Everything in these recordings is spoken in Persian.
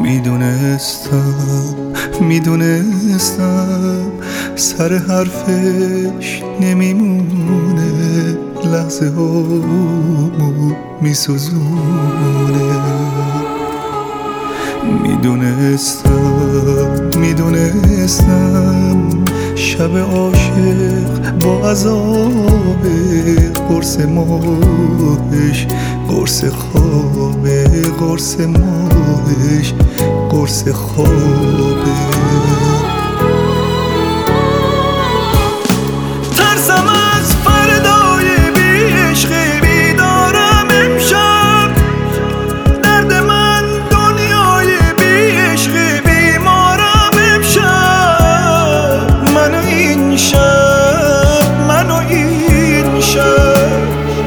میدونستم سر حرفش نمیمونه، لحظه ها میسوزونه. میدونستم شب عاشق با عذاب، قرص ماهش قرص خوابه، قرص ماهش قرص خوابه. ترسم از فردای بی عشق بیدارم امشب، درد من دنیای بی عشق بیمارم امشب. منو این شب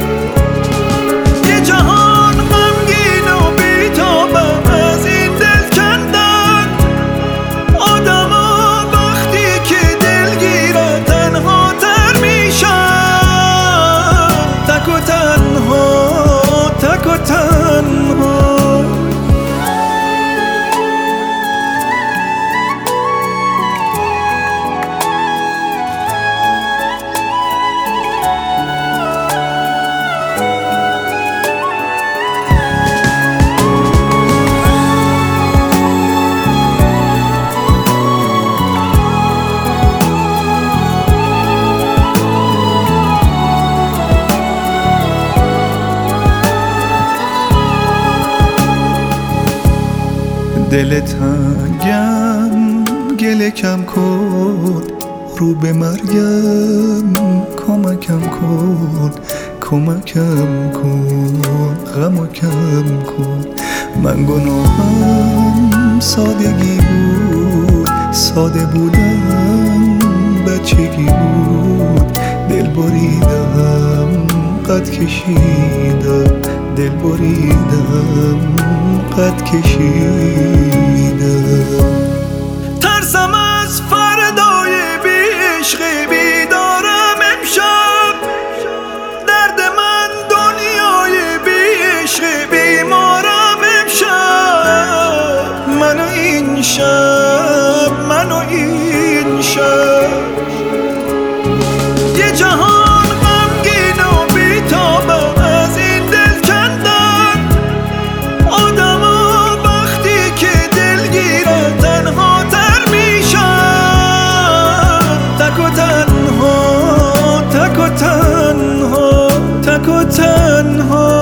یه جهان غمگین و بی‌تابم از این دل کندن. آدما وقتی که دلگیرن تنها تر میشن، تک و تنها. دل تنگم گله کم کن، رو به مرگم کمکم کن، غمو کم کن. من گناهم سادگی بود، ساده بودم بچگی بود. دل بریدم قد کشیدم، دل بریدم قد کشیدم. ترسم از فردای بی عشق بیدارم امشب، درد من دنیای بی عشق بیمارم امشب. منو این شب یه جهان غمگین و بی‌تابم از این دل کندن. آدما وقتی که دلگیرن تنها تر میشن، تک و تنها.